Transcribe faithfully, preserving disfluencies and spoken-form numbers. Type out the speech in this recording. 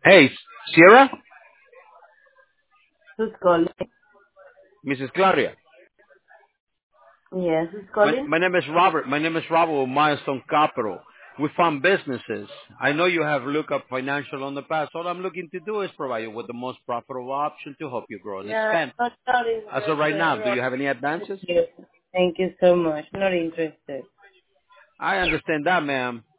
Hey, Sierra? Who's calling? Missus Claudia. Yes, who's My, calling? my name is Robert. My name is Robert with Milestone Capital. We fund businesses. I know you have looked up financial on the past. All I'm looking to do is provide you with the most profitable option to help you grow and Yeah, expand. not, not As of right now, interested. do No, you have any thank advances? you. Thank you so much. Not interested. I understand that, ma'am.